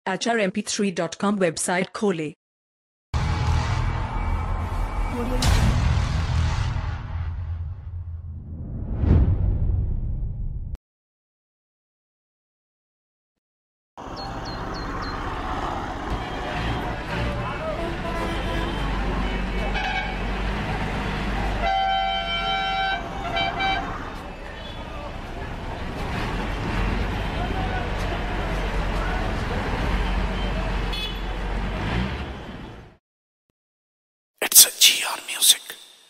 HRMP3.com website खोलें। It's a GR Music.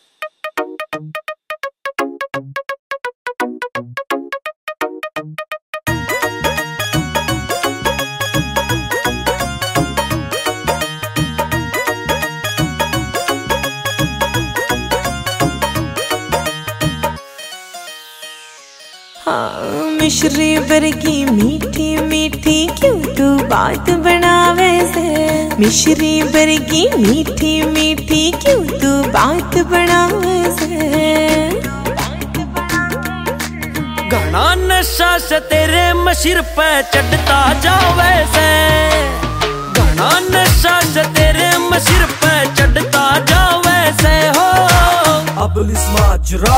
हाँ मिश्री वर्गी मीठी मीठी क्यों तू बात बनावे से। मिश्री वर्गी मीठी मीठी क्यों तू बात बनावे से। घना नशा से तेरे मशिर पे चढ़ता जावे से। घना नशा से तेरे मशिर पे चढ़ता जावे से हो। अब इस माजरा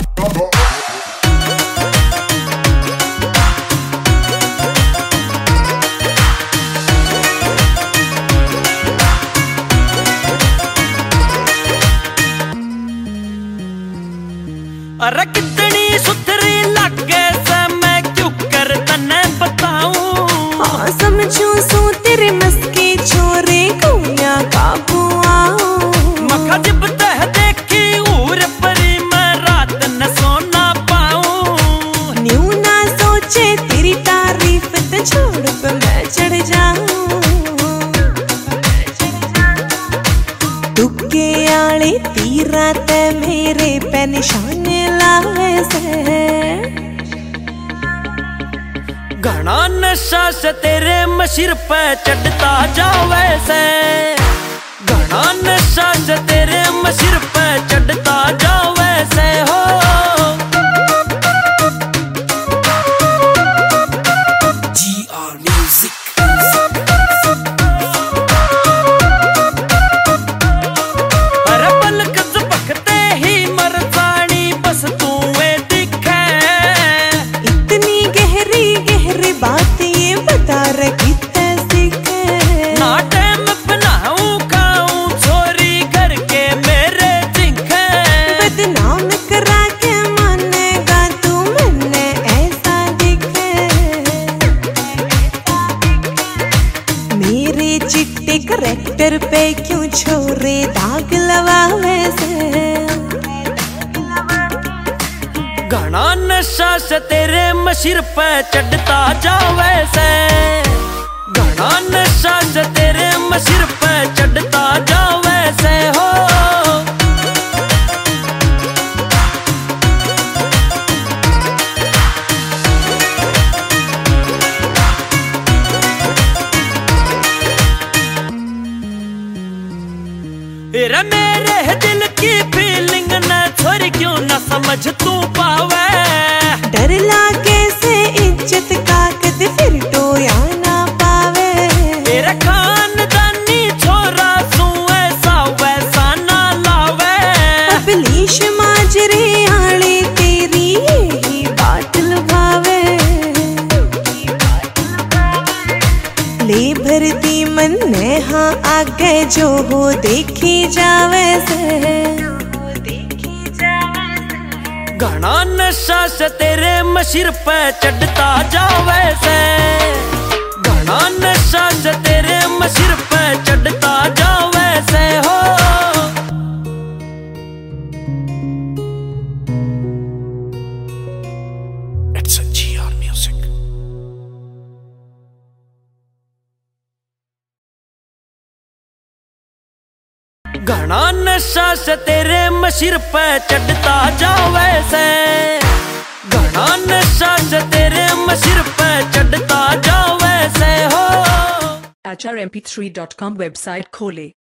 अरे कितनी सुथरी लगे से मैं क्यों कर तने बताऊं। हाँ समझू सू तेरे मस्के छोरे कोया काबू आओ। मखा जिब तह देखी उर परी मैं रात न सोना पाऊं। न्यू ना सोचे तेरी तारीफ तो छोड़ पे मैं चढ़ जाऊं। तुक्के आले तीरा ते मेरे पे निशान लावे से। घना नशा से तेरे मशिर पे चढ़ता जावे से। घना नशा से तेरे मशिर पे चढ़ता जावे से हो। GR Music। अरे पलक झपकते ही मर्दानी बस तू दिखे। इतनी गहरी गहरी बात ये बता रखी सीखे। ना टाइम बनाऊं खाऊं छोरी घर के मेरे दिखे। बदनाम करा के मानेगा तू मैंने ऐसा दिखे। मेरे चिट्टे करैक्टर पे क्यों छोरे दाग लगावे से। घना नशा से तेरे मशिर पे चढ़ता जावे से। घना नशा से तेरे मशिर पे चढ़ता जावे से हो। रे मेरे दिल की फीलिंग न छोरी क्यों न समझ तू पावे। डर लागे से इज्जत का कद फिर टोया ना पावे। तेरा खानदानी छोरा सू ऐसा वैसा ना लावे। अबलीश माजरे आले तेरी यही बात लुभावे। ले भरती मन ने हाँ आगे जो हो देखी जावे से। घना नशा से तेरे मशिर पे चढ़ता जावे से। घना नशा से तेरे मशिर पे चढ़ता जावे से हो। It's a GR Music. घना नशा से तेरे मशिर पे चढ़ता जावे से। घना नशा से तेरे मशिर पे चढ़ता जावे से हो। HRMP3.com वेबसाइट खोलें।